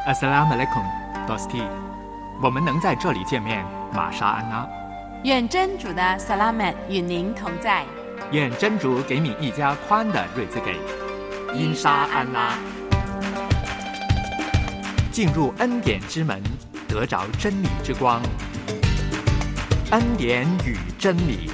Assalamualaikum, Dosti。我们能在这里见面，玛莎安拉。 愿真主的 Salamat 与您同在。 愿真主给你一家宽的瑞兹给。因沙安拉。进入恩典之门，得着真理之光。恩典与真理。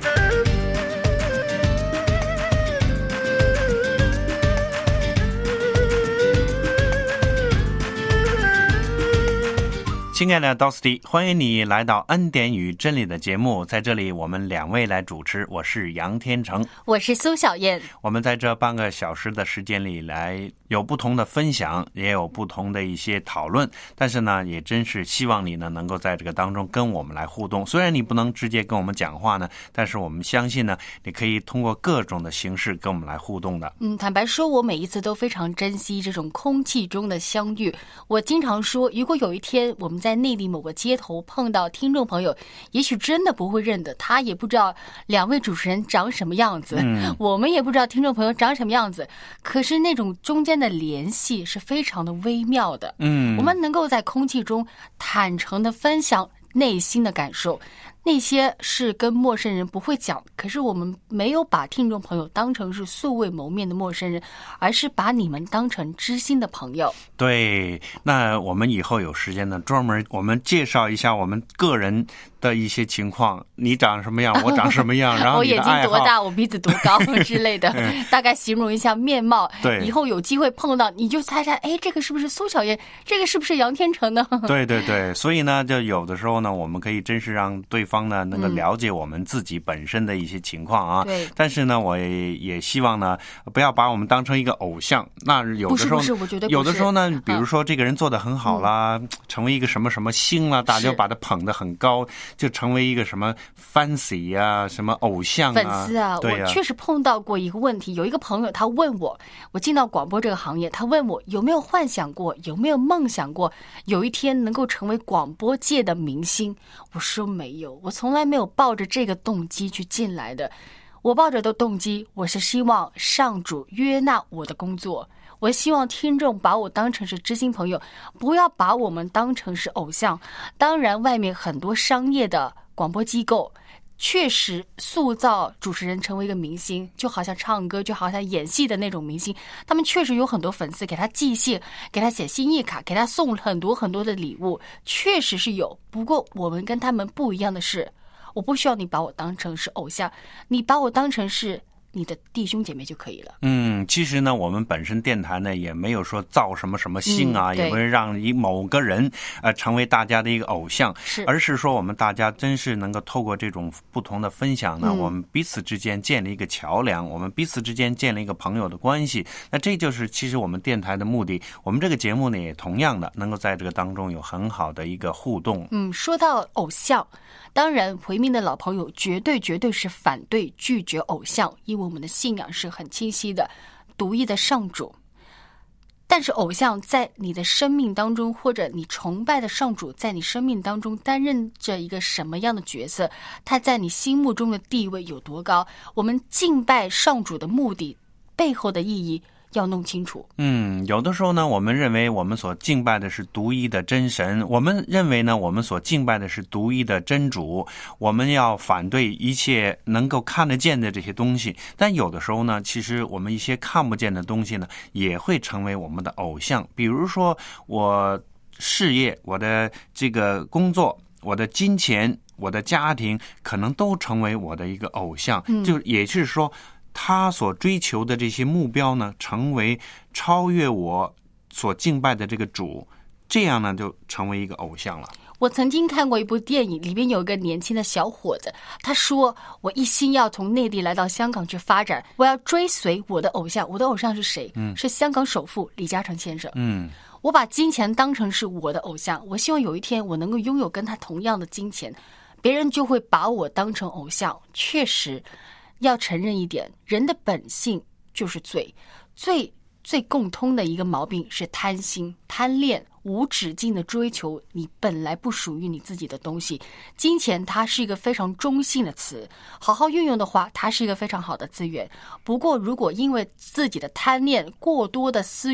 亲爱的 Dosti， 欢迎你来到恩典与真理的节目。在这里我们两位来主持，我是杨天成， 我是苏小燕。 我们在这半个小时的时间里来有不同的分享，也有不同的一些讨论，但是呢也真是希望你呢能够在这个当中跟我们来互动。虽然你不能直接跟我们讲话呢，但是我们相信呢你可以通过各种的形式跟我们来互动的。 坦白说我每一次都非常珍惜这种空气中的相遇。我经常说，如果有一天我们在内地某个街头碰到听众朋友，也许真的不会认得他，也不知道两位主持人长什么样子，我们也不知道听众朋友长什么样子，可是那种中间的联系是非常的微妙的。我们能够在空气中坦诚的分享内心的感受，那些是跟陌生人不会讲，可是我们没有把听众朋友当成是素未谋面的陌生人，而是把你们当成知心的朋友。 对，那我们以后有时间呢，专门我们介绍一下我们个人的一些情况，你长什么样，我长什么样，然后我眼睛多大，我鼻子多高之类的大概形容一下面貌。 对， 以后有机会碰到你就猜猜，哎，这个是不是苏小燕，这个是不是杨天成呢？对对对，所以呢就有的时候呢我们可以真是让对方呢能够了解我们自己本身的一些情况啊。 对， 但是呢我也希望呢不要把我们当成一个偶像。那有的时候不是我觉得不是， 有的时候呢比如说这个人做得很好啦，成为一个什么什么星啦，大家就把他捧得很高，就成为一个什么 fancy 啊，什么偶像啊， 粉丝啊。 对啊， 我确实碰到过一个问题，有一个朋友他问我进到广播这个行业，他问我有没有幻想过，有没有梦想过有一天能够成为广播界的明星。我说没有，我从来没有抱着这个动机去进来的。我抱着的动机，我是希望上主悦纳我的工作，我希望听众把我当成是知心朋友，不要把我们当成是偶像。当然外面很多商业的广播机构确实塑造主持人成为一个明星，就好像唱歌，就好像演戏的那种明星，他们确实有很多粉丝给他寄信，给他写心意卡，给他送很多很多的礼物，确实是有。不过我们跟他们不一样的是，我不需要你把我当成是偶像，你把我当成是你的弟兄姐妹就可以了。 其实呢我们本身电台呢也没有说造什么什么星啊，也不是让某个人成为大家的一个偶像，而是说我们大家真是能够透过这种不同的分享呢，我们彼此之间建立一个桥梁，我们彼此之间建立一个朋友的关系。那这就是其实我们电台的目的。我们这个节目呢也同样的能够在这个当中有很好的一个互动。 说到偶像，当然回民的老朋友绝对是反对拒绝偶像，因为我们的信仰是很清晰的，独一的上主。但是偶像在你的生命当中，或者你崇拜的上主在你生命当中担任着一个什么样的角色，他在你心目中的地位有多高，我们敬拜上主的目的背后的意义要弄清楚。 有的时候呢我们认为我们所敬拜的是独一的真神，我们认为呢我们所敬拜的是独一的真主，我们要反对一切能够看得见的这些东西。但有的时候呢其实我们一些看不见的东西呢也会成为我们的偶像。比如说我事业，我的这个工作，我的金钱，我的家庭可能都成为我的一个偶像。就也就是说他所追求的这些目标呢成为超越我所敬拜的这个主，这样呢就成为一个偶像了。 我曾经看过一部电影，里面有一个年轻的小伙子，他说我一心要从内地来到香港去发展，我要追随我的偶像。我的偶像是谁？是香港首富李嘉诚先生。我把金钱当成是我的偶像，我希望有一天我能够拥有跟他同样的金钱，别人就会把我当成偶像。确实要承认一点，人的本性就是最共通的一个毛病是贪心、贪恋，无止境的追求你本来不属于你自己的东西。金钱它是一个非常中性的词，好好运用的话，它是一个非常好的资源。不过如果因为自己的贪念、过多的私欲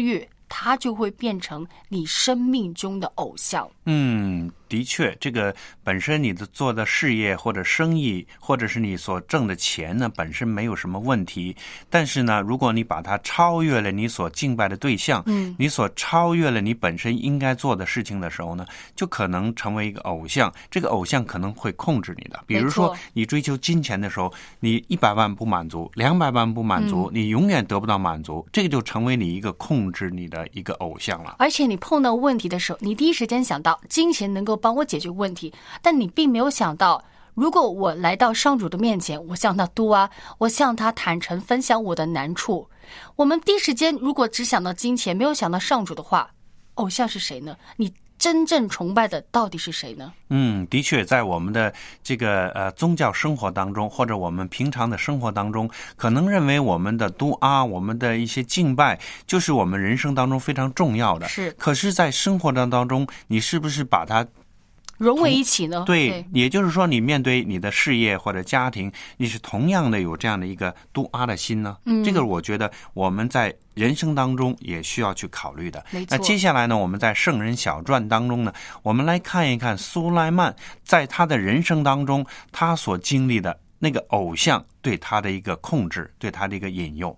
他就会变成你生命中的偶像。 的确，这个本身你的做的事业或者生意，或者是你所挣的钱呢，本身没有什么问题。但是呢，如果你把它超越了你所敬拜的对象，你所超越了你本身应该做的事情的时候呢，就可能成为一个偶像。这个偶像可能会控制你的。比如说，你追求金钱的时候，你100万不满足，200万不满足，你永远得不到满足，这个就成为你一个控制你的一个偶像了。 而且你碰到问题的时候，你第一时间想到金钱能够帮我解决问题，但你并没有想到，如果我来到上主的面前，我向他嘟啊，我向他坦诚分享我的难处。我们第一时间如果只想到金钱，没有想到上主的话，偶像是谁呢？你真正崇拜的到底是谁呢？ 的确，在我们的这个宗教生活当中，或者我们平常的生活当中，可能认为我们的嘟啊，我们的一些敬拜，就是我们人生当中非常重要的。 是， 可是在生活当中，你是不是把它融为一起呢？ 对，也就是说，你面对你的事业或者家庭，你是同样的有这样的一个嘟啊的心呢？这个我觉得我们在人生当中也需要去考虑的。 没错。 那接下来呢，我们在圣人小传当中呢，我们来看一看苏莱曼在他的人生当中，他所经历的那个偶像对他的一个控制，对他的一个引诱。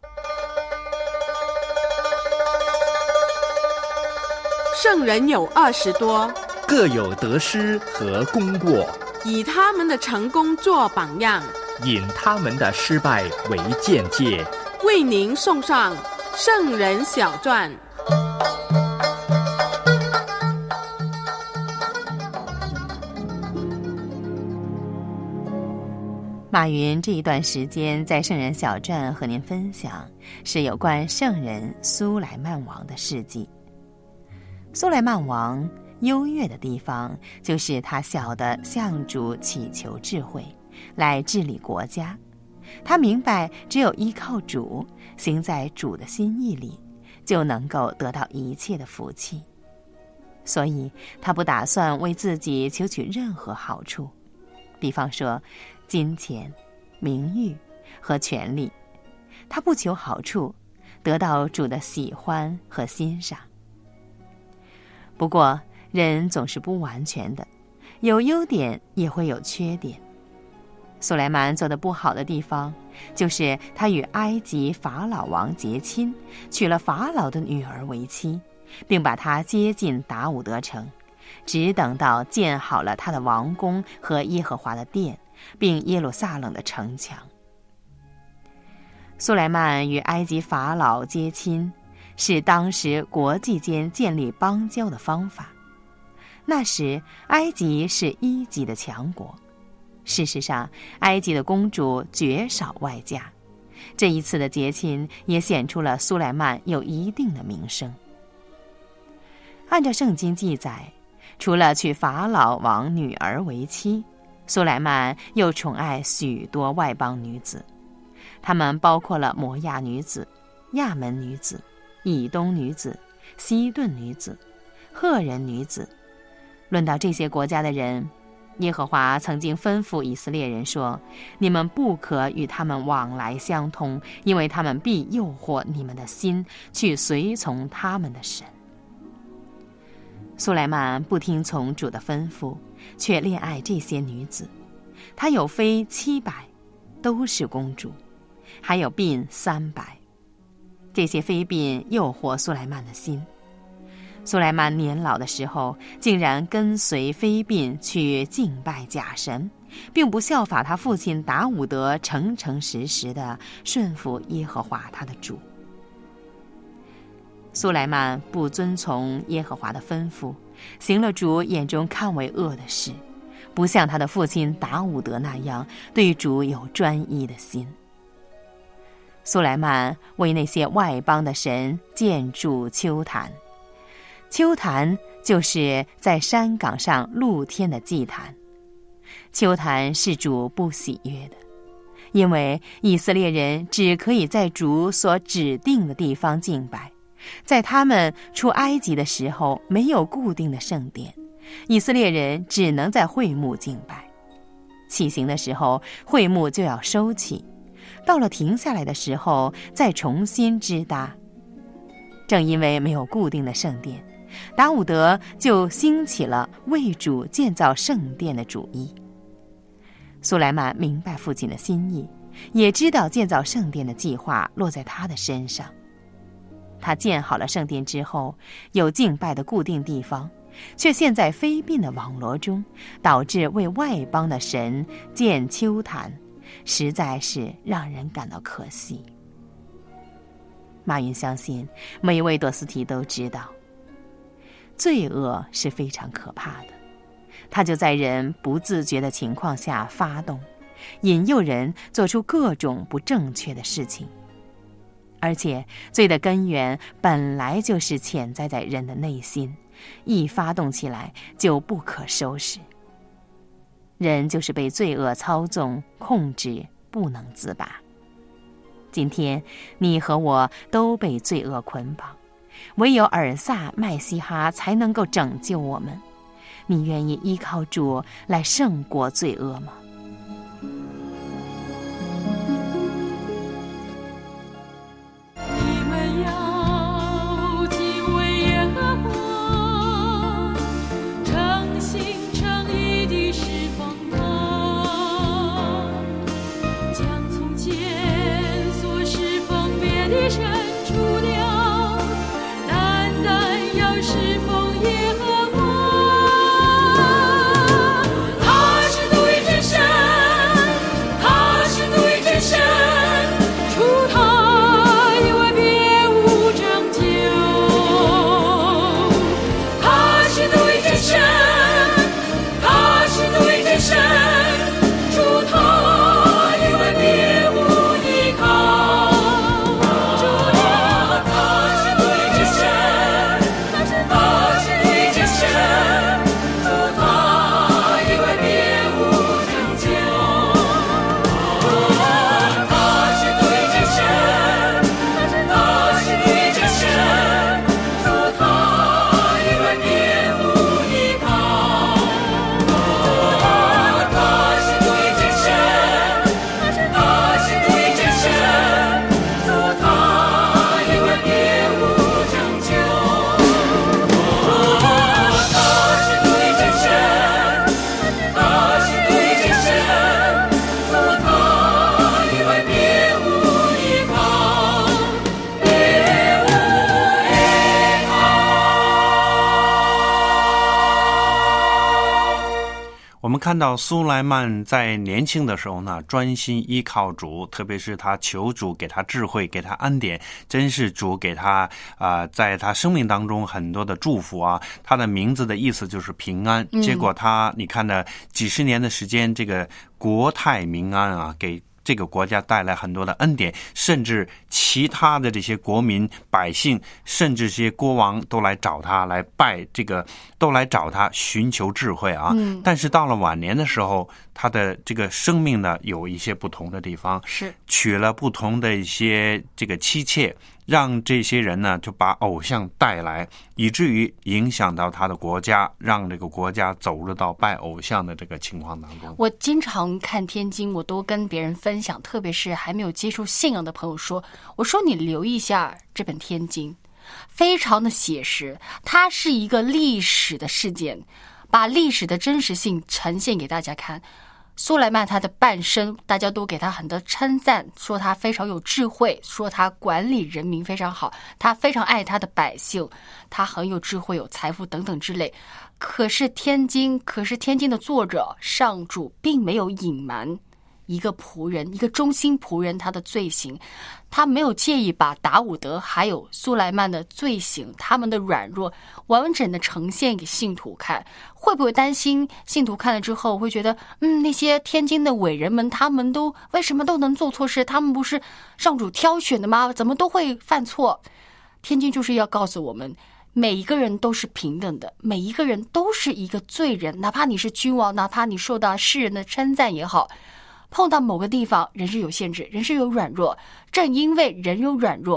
圣人有20多， 各有得失和功过， 以他们的成功做榜样， 引他们的失败为鉴戒， 为您送上圣人小传。 马云这一段时间在圣人小传和您分享是有关圣人苏莱曼王的事迹。苏莱曼王优越的地方就是他晓得向主祈求智慧来治理国家，他明白只有依靠主，行在主的心意里，就能够得到一切的福气。所以他不打算为自己求取任何好处，比方说金钱、名誉和权利，他不求好处，得到主的喜欢和欣赏。不过人总是不完全的，有优点也会有缺点。苏莱曼做得不好的地方，就是他与埃及法老王结亲，娶了法老的女儿为妻，并把她接进达伍德城，只等到建好了他的王宫和耶和华的殿，并耶路撒冷的城墙。苏莱曼与埃及法老接亲，是当时国际间建立邦交的方法。那时埃及是一级的强国，事实上埃及的公主绝少外嫁，这一次的结亲也显出了苏莱曼有一定的名声。按照圣经记载，除了娶法老王女儿为妻，苏莱曼又宠爱许多外邦女子，她们包括了摩亚女子、亚门女子、以东女子、西顿女子、赫人女子。论到这些国家的人，耶和华曾经吩咐以色列人说，你们不可与他们往来相通，因为他们必诱惑你们的心，去随从他们的神。苏莱曼不听从主的吩咐，却恋爱这些女子，他有妃700，都是公主，还有婢300。这些妃嫔诱惑苏莱曼的心。苏莱曼年老的时候，竟然跟随妃嫔去敬拜假神，并不效法他父亲达伍德诚诚实实地顺服耶和华他的主。苏莱曼不遵从耶和华的吩咐，行了主眼中看为恶的事，不像他的父亲达伍德那样对主有专一的心。苏莱曼为那些外邦的神建筑丘坛，丘坛就是在山岗上露天的祭坛。丘坛是主不喜悦的，因为以色列人只可以在主所指定的地方敬拜，在他们出埃及的时候没有固定的圣殿，以色列人只能在会幕敬拜。起行的时候会幕就要收起，到了停下来的时候再重新支搭。 正因为没有固定的圣殿，达伍德就兴起了为主建造圣殿的主意。苏莱曼明白父亲的心意，也知道建造圣殿的计划落在他的身上。他建好了圣殿之后，有敬拜的固定地方，却陷在非病的网罗中，导致为外邦的神建丘坛，实在是让人感到可惜。马云相信每一位多斯提都知道，罪恶是非常可怕的，它就在人不自觉的情况下发动，引诱人做出各种不正确的事情。而且罪的根源本来就是潜在在人的内心，一发动起来就不可收拾。人就是被罪恶操纵控制，不能自拔。今天你和我都被罪恶捆绑，唯有尔撒麦西哈才能够拯救我们。你愿意依靠主来胜过罪恶吗？ 你们要敬畏耶和华，诚心诚意地侍奉他，将从前所侍奉别的神除掉，单单要侍奉耶和华。他是独一真神，他是独一真神，除他以外别无拯救。他是独一真神，他是独一真神，除他以外别无依靠。他是独一真神，他是独一真神，除他以外别无拯救。他是独一真神，他是独一真神，除他以外别无依靠。他是独一真神，他是独一真神，除他以外别无拯救。他是独一真神，他是独一真神，除他以外别无依靠，别无依靠。 我们看到苏莱曼在年轻的时候呢，专心依靠主，特别是他求主给他智慧，给他恩典，真是主给他在他生命当中很多的祝福啊。他的名字的意思就是平安，结果你看呢，几十年的时间，这个国泰民安啊，给这个国家带来很多的恩典，甚至其他的这些国民百姓，甚至这些国王都来找他，来拜这个，都来找他寻求智慧啊。但是到了晚年的时候，他的这个生命呢有一些不同的地方， 是娶了不同的一些这个妻妾，让这些人呢就把偶像带来，以至于影响到他的国家，让这个国家走入到拜偶像的这个情况当中。 我经常看天经，我都跟别人分享，特别是还没有接触信仰的朋友说，我说你留意一下这本天经，非常的写实，它是一个历史的事件，把历史的真实性呈现给大家看。苏莱曼他的半生，大家都给他很多称赞，说他非常有智慧，说他管理人民非常好，他非常爱他的百姓，他很有智慧，有财富等等之类。可是天经的作者上主并没有隐瞒一个仆人，一个忠心仆人他的罪行，他没有介意把达伍德还有苏莱曼的罪行，他们的软弱完整的呈现给信徒看。会不会担心信徒看了之后会觉得那些天经的伟人们，他们都为什么都能做错事，他们不是上主挑选的吗？怎么都会犯错？天经就是要告诉我们，每一个人都是平等的，每一个人都是一个罪人，哪怕你是君王，哪怕你受到世人的称赞也好，碰到某个地方人是有限制，人是有软弱，正因为人有软弱，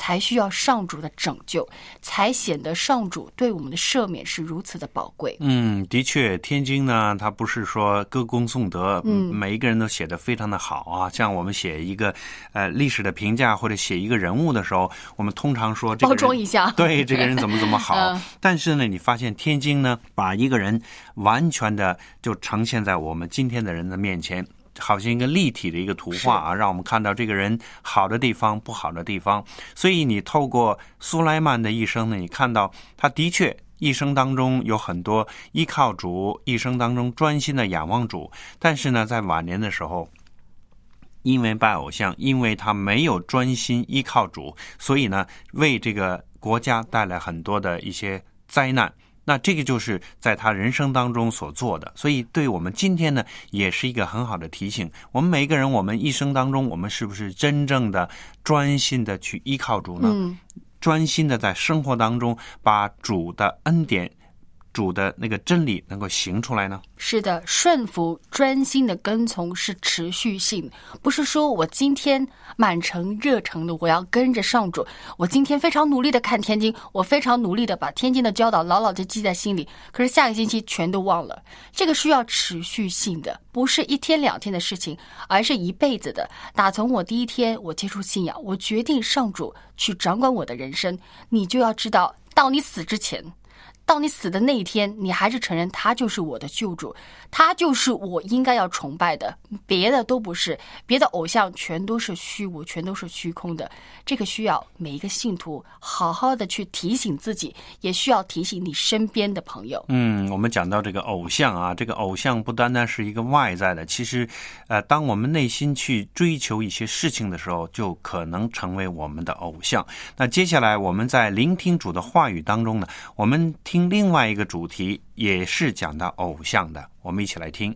才需要上主的拯救，才显得上主对我们的赦免是如此的宝贵。 的确，天经呢，它不是说歌功颂德，每一个人都写得非常的好啊。像我们写一个历史的评价或者写一个人物的时候，我们通常说这个人包装一下， 对这个人怎么好。但是呢，你发现天经呢，把一个人完全的就呈现在我们今天的人的面前，好像一个立体的一个图画啊，让我们看到这个人好的地方、不好的地方。所以你透过苏莱曼的一生呢，你看到他的确一生当中有很多依靠主，一生当中专心的仰望主，但是呢，在晚年的时候，因为拜偶像，因为他没有专心依靠主，所以呢，为这个国家带来很多的一些灾难。那这个就是在他人生当中所做的，所以对我们今天呢，也是一个很好的提醒。我们每一个人，我们一生当中，我们是不是真正的专心的去依靠主呢？专心的在生活当中把主的恩典、主的那个真理能够行出来呢？ 是的，顺服、专心的跟从是持续性，不是说我今天满城热诚的我要跟着上主，我今天非常努力的看天经，我非常努力的把天经的教导牢牢的记在心里，可是下个星期全都忘了。这个需要持续性的，不是一天两天的事情，而是一辈子的。打从我第一天我接触信仰，我决定上主去掌管我的人生，你就要知道，到你死之前，到你死的那一天，你还是承认他就是我的救主，他就是我应该要崇拜的，别的都不是，别的偶像全都是虚无，全都是虚空的。这个需要每一个信徒好好的去提醒自己，也需要提醒你身边的朋友。 我们讲到这个偶像啊，这个偶像不单单是一个外在的，其实当我们内心去追求一些事情的时候，就可能成为我们的偶像。那接下来我们在聆听主的话语当中呢，我们听另外一个主题，也是讲到偶像的，我们一起来听。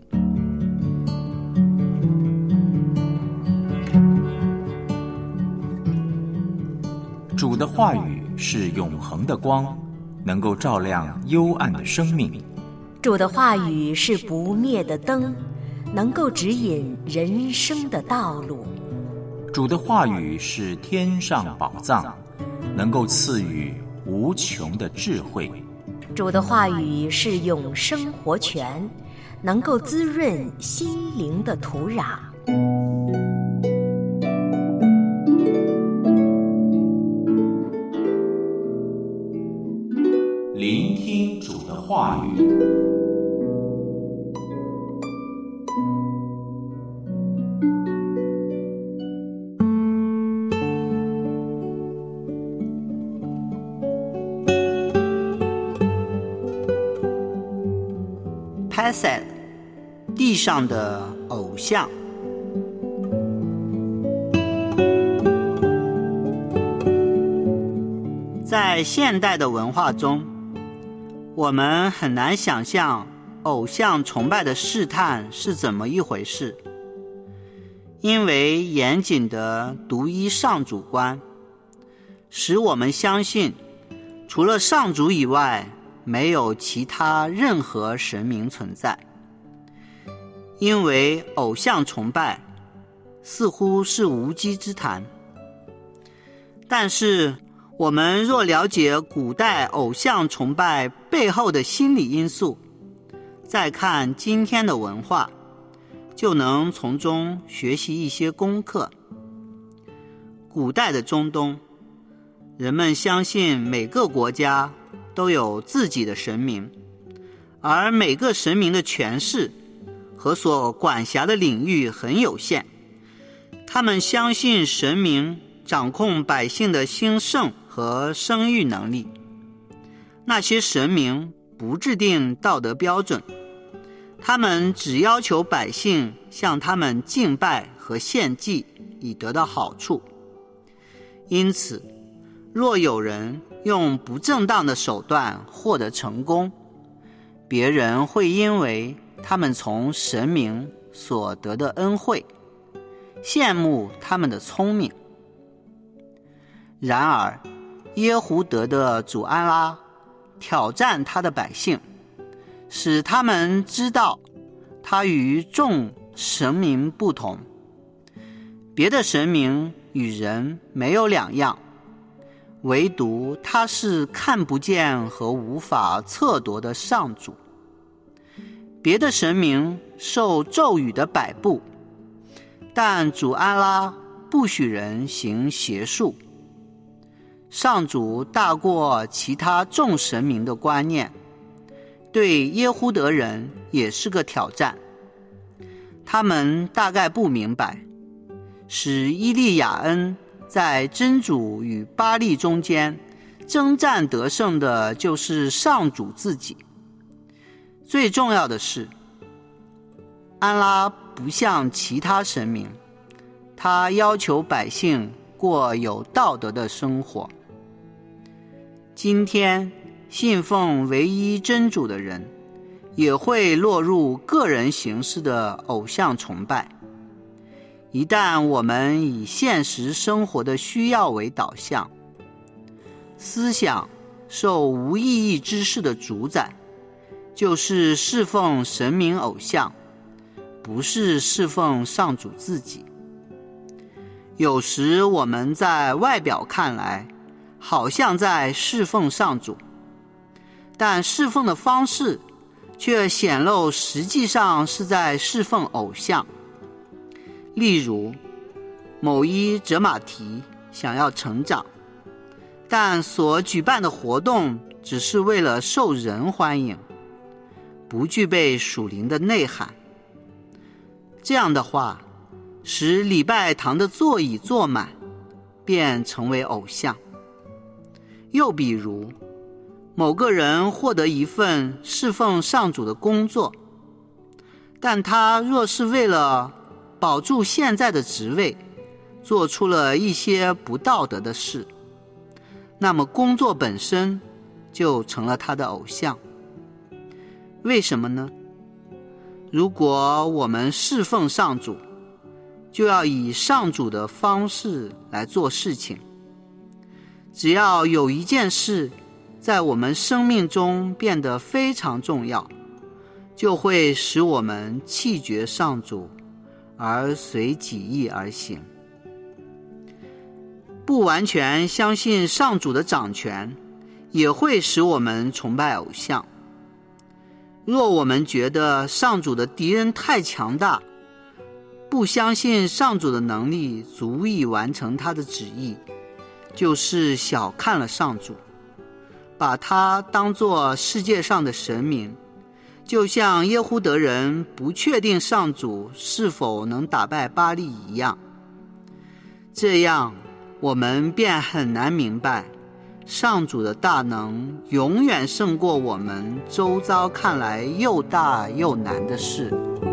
主的话语是永恒的光，能够照亮幽暗的生命。 主的话语是不灭的灯，能够指引人生的道路。 主的话语是天上宝藏，能够赐予无穷的智慧。 主的话语是永生活泉，能够滋润心灵的土壤。 聆听主的话语。 Passed， 地上的偶像。在现代的文化中，我们很难想象偶像崇拜的试探是怎么一回事，因为严谨的独一上主观使我们相信除了上主以外没有其他任何神明存在。因为偶像崇拜似乎是无稽之谈，但是我们若了解古代偶像崇拜背后的心理因素，再看今天的文化，就能从中学习一些功课。古代的中东，人们相信每个国家都有自己的神明，而每个神明的权势和所管辖的领域很有限。他们相信神明掌控百姓的兴盛和生育能力。那些神明不制定道德标准，他们只要求百姓向他们敬拜和献祭以得到好处。因此，若有人用不正当的手段获得成功，别人会因为他们从神明所得的恩惠，羡慕他们的聪明。然而，耶胡德的主安拉挑战他的百姓，使他们知道他与众神明不同。别的神明与人没有两样， 唯独他是看不见和无法测度的上主。别的神明受咒语的摆布，但主安拉不许人行邪术。上主大过其他众神明的观念，对耶呼德人也是个挑战。他们大概不明白，使伊利亚恩在真主与巴力中间征战得胜的就是上主自己。最重要的是，安拉不像其他神明，他要求百姓过有道德的生活。今天信奉唯一真主的人也会落入个人形式的偶像崇拜。一旦我们以现实生活的需要为导向，思想受无意义之事的主宰，就是侍奉神明偶像，不是侍奉上主自己。有时我们在外表看来好像在侍奉上主，但侍奉的方式却显露实际上是在侍奉偶像。例如，某一哲马提想要成长，但所举办的活动只是为了受人欢迎，不具备属灵的内涵。这样的话，使礼拜堂的座椅坐满，便成为偶像。又比如，某个人获得一份侍奉上主的工作，但他若是为了保住现在的职位，做出了一些不道德的事，那么工作本身就成了他的偶像。为什么呢？如果我们侍奉上主，就要以上主的方式来做事情。只要有一件事在我们生命中变得非常重要，就会使我们弃绝上主，而随己意而行。不完全相信上主的掌权，也会使我们崇拜偶像。若我们觉得上主的敌人太强大，不相信上主的能力足以完成他的旨意，就是小看了上主，把他当作世界上的神明，就像耶呼德人不确定上主是否能打败巴力一样。这样我们便很难明白上主的大能永远胜过我们周遭看来又大又难的事。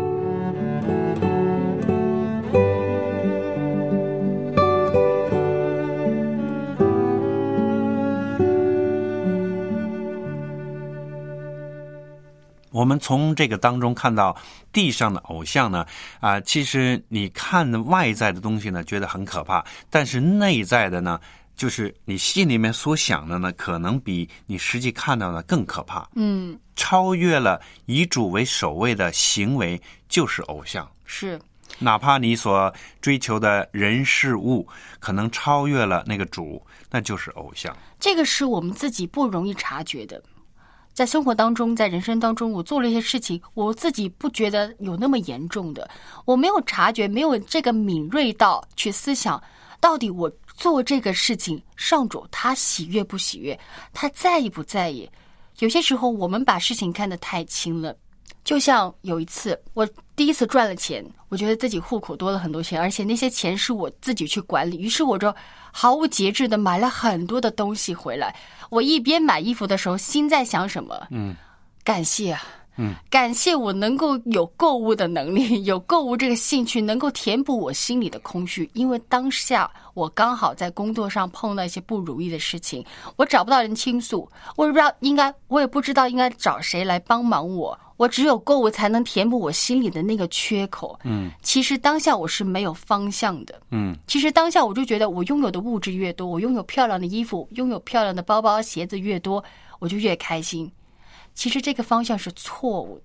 我们从这个当中看到地上的偶像呢，其实你看外在的东西呢，觉得很可怕，但是内在的呢，就是你心里面所想的呢，可能比你实际看到的更可怕。超越了以主为首位的行为就是偶像。 是， 哪怕你所追求的人事物可能超越了那个主，那就是偶像。 这个是我们自己不容易察觉的。在生活当中，在人生当中，我做了一些事情，我自己不觉得有那么严重的，我没有察觉，没有这个敏锐到去思想，到底我做这个事情，上主他喜悦不喜悦，他在意不在意。有些时候我们把事情看得太轻了。就像有一次我第一次赚了钱，我觉得自己户口多了很多钱，而且那些钱是我自己去管理，于是我就毫无节制的买了很多的东西回来。我一边买衣服的时候，心在想什么？感谢啊，感谢我能够有购物的能力，有购物这个兴趣，能够填补我心里的空虚。因为当下我刚好在工作上碰到一些不如意的事情，我找不到人倾诉，我也不知道应该找谁来帮忙我。我只有购物才能填补我心里的那个缺口。其实当下我是没有方向的。其实当下我就觉得我拥有的物质越多，我拥有漂亮的衣服，拥有漂亮的包包鞋子越多，我就越开心。其实这个方向是错误的。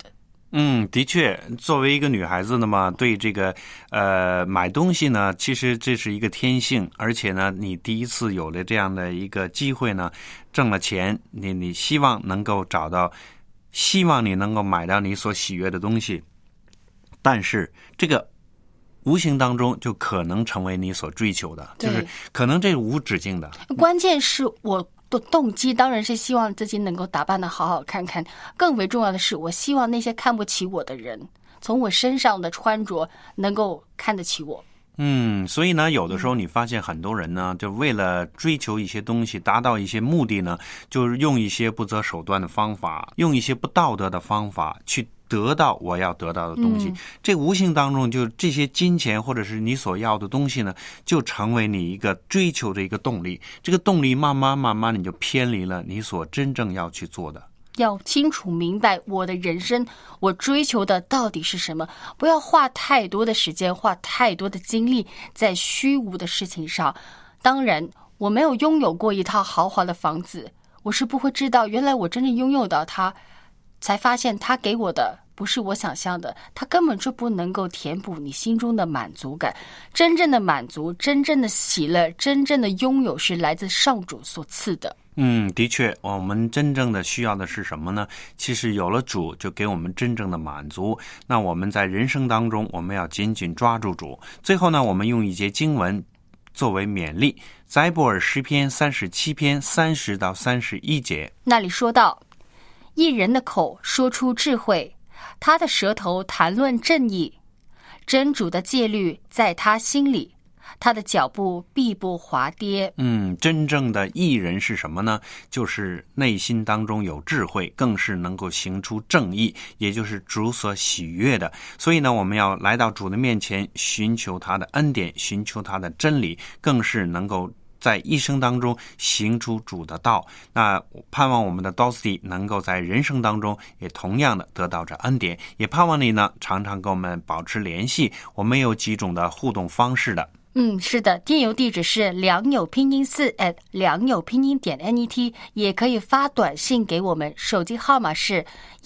的确，作为一个女孩子呢嘛，对这个买东西呢，其实这是一个天性，而且呢，你第一次有了这样的一个机会呢，挣了钱，你希望能够希望你能够买到你所喜悦的东西，但是这个无形当中就可能成为你所追求的，就是可能这是无止境的。 关键是我的动机当然是希望自己能够打扮得好好看看，更为重要的是我希望那些看不起我的人从我身上的穿着能够看得起我。 所以呢，有的时候你发现很多人呢，就为了追求一些东西，达到一些目的呢，就是用一些不择手段的方法，用一些不道德的方法去得到我要得到的东西。这无形当中，就这些金钱或者是你所要的东西呢，就成为你一个追求的一个动力。这个动力慢慢你就偏离了你所真正要去做的。 要清楚明白我的人生，我追求的到底是什么，不要花太多的时间，花太多的精力在虚无的事情上。当然，我没有拥有过一套豪华的房子，我是不会知道原来我真正拥有到它，才发现它给我的不是我想象的，它根本就不能够填补你心中的满足感。真正的满足，真正的喜乐，真正的拥有是来自上主所赐的。 的确，我们真正的需要的是什么呢？其实有了主，就给我们真正的满足。那我们在人生当中，我们要紧紧抓住主。最后呢，我们用一节经文作为勉励，在伯尔诗篇37篇30到31节， 那里说到，一人的口说出智慧，他的舌头谈论正义，真主的戒律在他心里，他的脚步必不滑跌。 真正的义人是什么呢？就是内心当中有智慧，更是能够行出正义，也就是主所喜悦的。所以呢，我们要来到主的面前，寻求他的恩典，寻求他的真理，更是能够在一生当中行出主的道。那盼望我们的 Dosty 能够在人生当中也同样的得到这恩典，也盼望你呢常常跟我们保持联系。我们有几种的互动方式的。 是的，电邮地址是良友拼音4 良友拼音.net， 也可以发短信给我们，手机号码是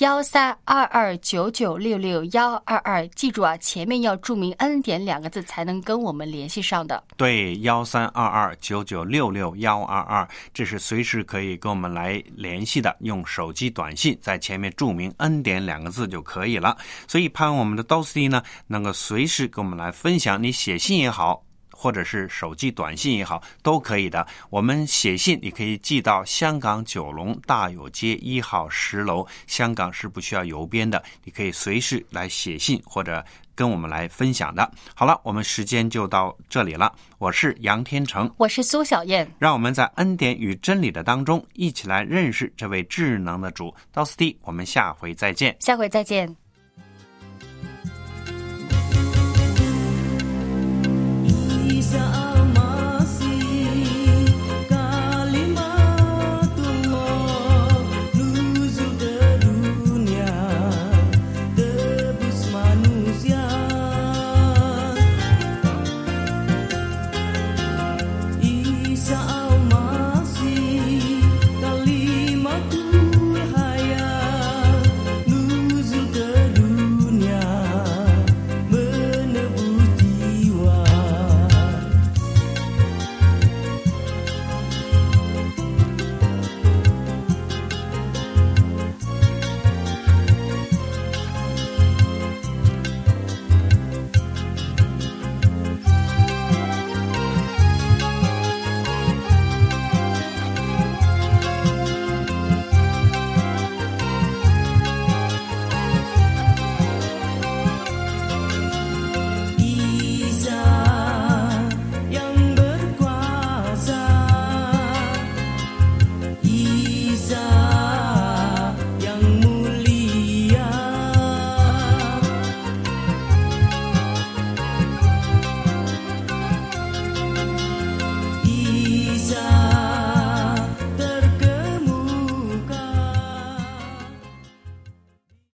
132299661122，记住啊，前面要注明恩典2个字才能跟我们联系上的。 对，132299661122，这是随时可以跟我们来联系的，用手机短信在前面注明恩典2个字就可以了。所以盼望我们的 Dosty 呢能够随时跟我们来分享，你写信也好，或者是手机短信也好，都可以的。我们写信你可以寄到香港九龙大有街1号10楼，香港是不需要邮编的，你可以随时来写信或者跟我们来分享的。好了，我们时间就到这里了。我是杨天成， 我是苏小燕， 让我们在恩典与真理的当中一起来认识这位智能的主。Dosty，我们下回再见。 下回再见。 一下